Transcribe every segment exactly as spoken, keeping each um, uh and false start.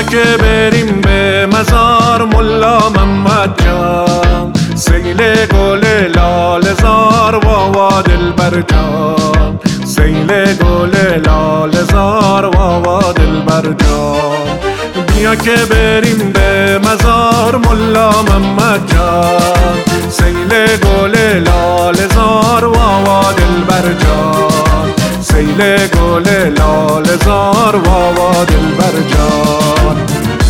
که بریم به مزار ملا محمد جان، سیل گل لاله زار واوا دلبر جان، سیل گل لاله زار واوا دلبر جان. بیا که بریم به مزار ملا محمد جان، سیل گل لاله زار واوا دلبر جان، سیل گل لاله زار واوا دلبر جان.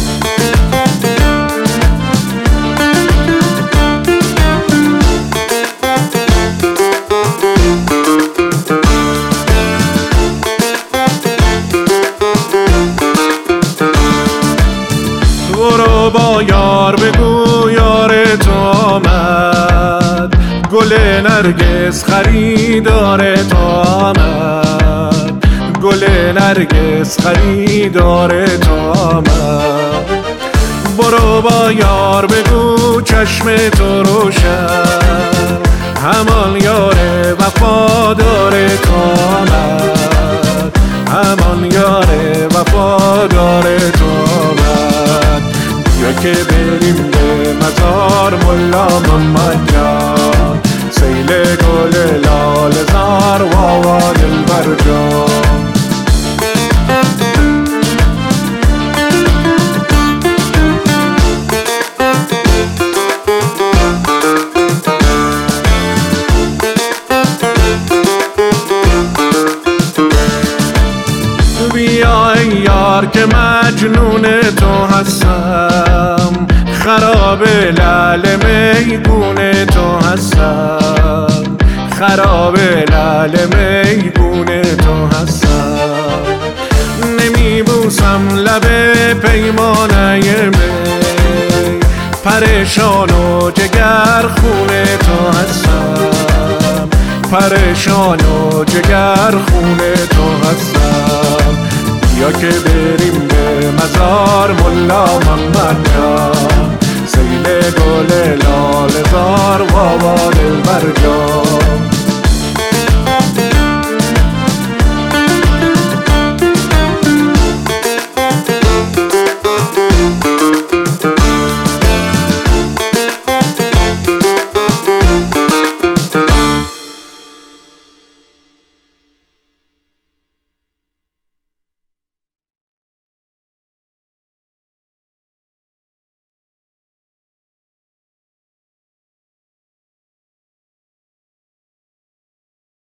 برو با یار بگو یار تو آمد، گل نرگس خریدار تو آمد، گل نرگس خریدار تو آمد. برو با یار بگو چشم تو روشن، همان یار وفادار تو آمد، همان یار وفادار تو آمد. بیا که بریم به مزار ملا محمد جان، سیل گل لاله زار واوا دلبر جان. بیا ای یار که مجنون تو هستم، خراب لعل میگون تو هستم، خراب لعل میگون تو هستم. نمیبوسم لب پیمانه می، پریشان و جگر خون تو هستم، پریشان و جگر خون تو هستم. بیا که بریم به مزار ملا محمد جان، سیل گل لاله زار واوا دلبر جان.